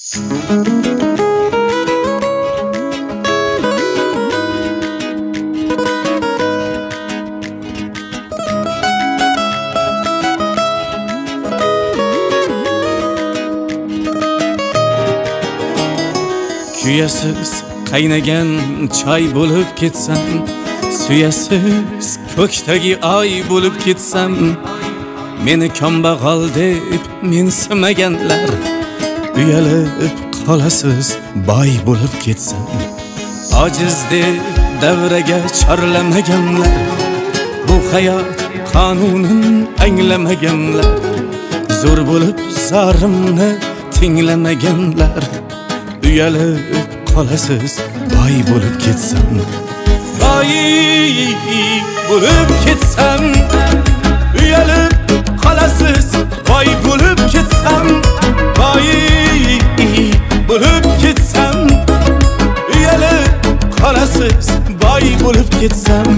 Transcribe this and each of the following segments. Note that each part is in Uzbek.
Kuyasiz qaynagan choy bo'lib ketsam, suyasiz ko'kdagi oy bo'lib ketsam, meni kambag'al deb mensimaganlar, uyalib qolasiz boy bo'lib ketsam, ojiz deb davraga chorlamaganlar, bu hayot qonunin anglamaganlar, zo'r bo'lib zorimni tinglamaganlar, uyalib qolasiz boy bo'lib ketsam, boy bo'lib ketsam, uyalib qolasiz boy bo'lib ketsam, boy bo'lib ketsam, uyalib qolasiz boy bo'lib ketsam.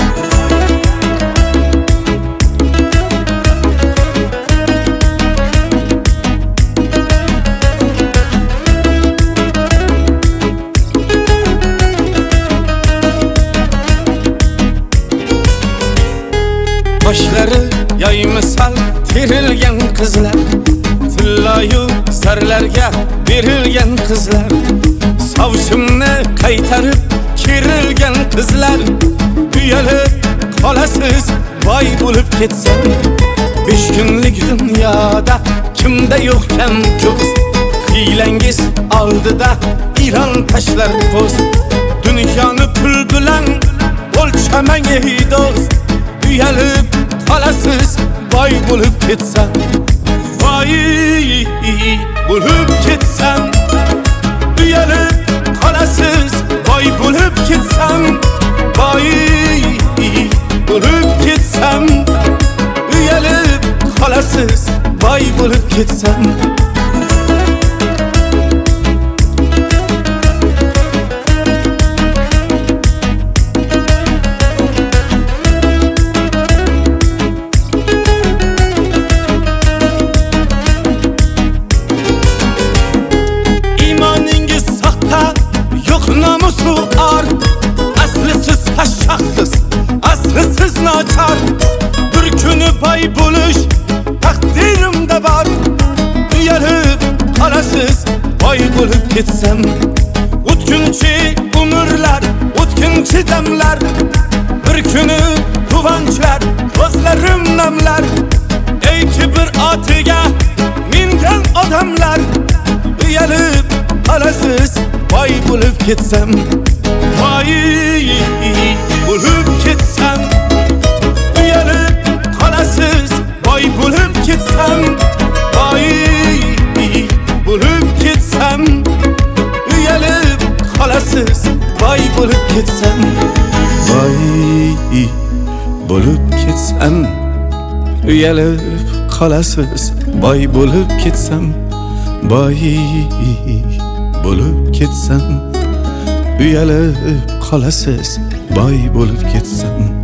Boshlari yoy misol terilgan qizlar, tilloyu zarlarga berilgan qizlar, sovchimni qaytarib kerilgan qizlar, uyalib qolasiz boy bo'lib ketsam, 5 kunlik dunyoda kimda yo'q kam ko'z, hiylangiz oldida Iron tashlar po'st, dunyoni pul bilan o'lchamang ey do'st, uyalib qolasiz boy bo'lib ketsam, boy bo'lib ketsam, uyalib qolasiz boy bo'lib ketsam, boy bo'lib ketsam, uyalib qolasiz boy bo'lib ketsam. Namusu ar, aslisiz haşşaksız, aslisiz naçar, bir günü pay buluş takdirimde var, uyalib qolasiz boy bo'lib ketsam, o'tkinchi umrlar, o'tkinchi damlar, bir kuni quvonchlar, ko'zlarim namlar, ey kibr otiga mingan odamlar, uyalib qolasiz boy bo'lib ketsam, boy bo'lib ketsam, uyalib qolasiz boy bo'lib ketsam, boy bo'lib ketsam, uyalib qolasiz boy bo'lib ketsam, boy bo'lib ketsam, uyalib qolasiz boy bo'lib ketsam, boy bo'lib ketsam, uyalib qolasiz boy bo'lib ketsam.